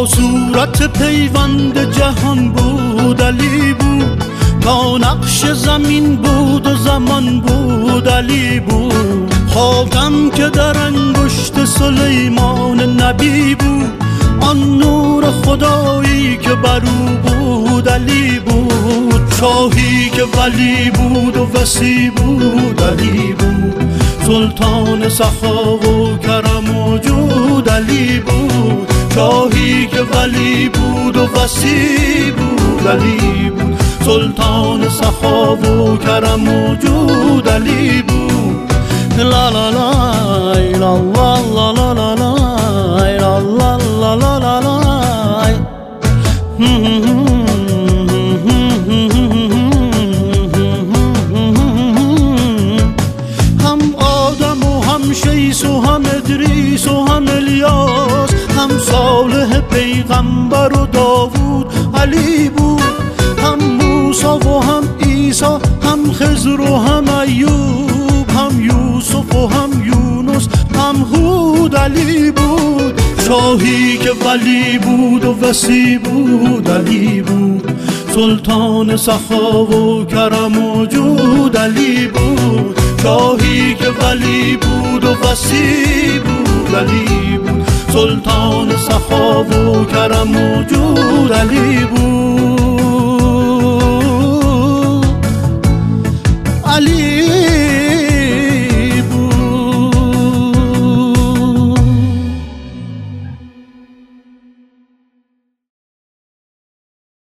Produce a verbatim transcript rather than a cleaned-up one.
تا صورت پیوند جهان بود علی بود، تا نقش زمین بود و زمان بود علی بود. خاکم که در انگشت سلیمان نبی بود، آن نور خدایی که بر او بود علی بود. شاهی که ولی بود و وصی بود علی بود، سلطان سخا و کرم و جود علی بود. شاهی که ولی بود و وصی بود علی بود، سلطان سخا و کرم و جود علی بود. لا لا لا لا لا لا لا لا لا لا لا لا لا. هم آدم و هم شیس و هم ادریس و هم الیاس، هم صالح پیغمبر و داوود علی بود. هم موسی و هم عیسی، هم خضر و هم ایوب، هم یوسف و هم یونس، هم هود علی بود. شاهی که ولی بود و وصی بود علی بود، سلطان سخا و کرم و جود علی بود. شاهی که ولی بود و وصی بود علی بود، سلطان سخا و کرم و جود علی بود.